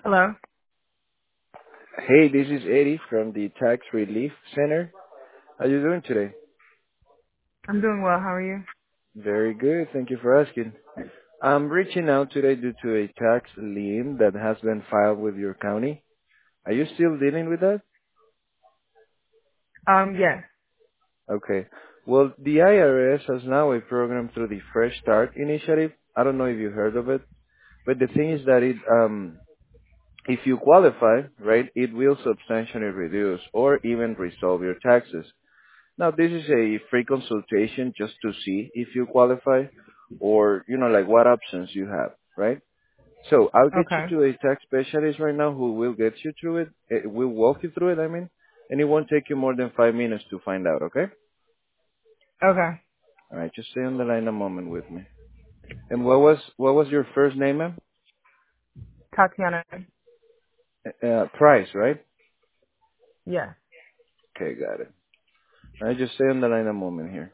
Hello. Hey, this is Eddie from the Tax Relief Center. How you doing today? I'm doing well. How are you? Very good. Thank you for asking. I'm reaching out today due to a tax lien that has been filed with your county. Are you still dealing with that? Yes. Okay. Well, the IRS has now a program through the Fresh Start initiative. I don't know if you heard of it, but the thing is that if you qualify, right, it will substantially reduce or even resolve your taxes. Now, this is a free consultation just to see if you qualify or, like what options you have, right? So I'll get you Okay. to a tax specialist right now who will get you through it. Will walk you through it, and it won't take you more than 5 minutes to find out, okay? Okay. All right, just stay on the line a moment with me. And what was your first name, ma'am? Tatiana. Price, right? Yes. Okay, got it. All right, just stay on the line a moment here.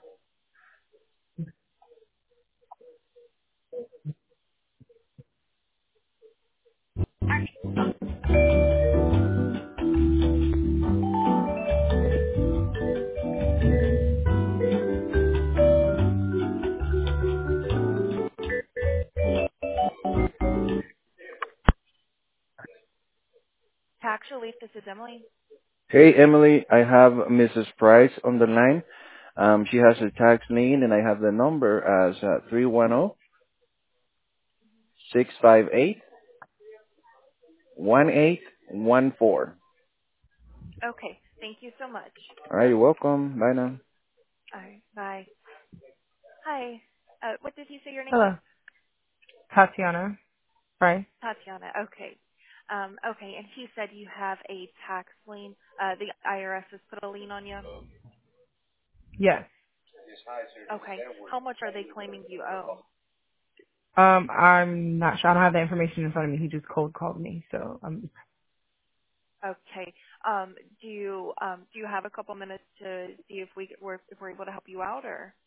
Tax relief. This is Emily. Hey, Emily, I have Mrs. Price on the line. She has a tax lien, and I have the number as 310 Okay. Thank you so much. All right, you're welcome. Bye now. All right. Bye. Hi. What did you say your name was? Hello. Tatiana. Right? Tatiana. Okay. Okay. And he said you have a tax lien. The IRS has put a lien on you. Yes. Okay. How much are they claiming you owe? I'm not sure. I don't have that information in front of me. He just cold called me. So Okay. Do you have a couple minutes to see if we're able to help you out or?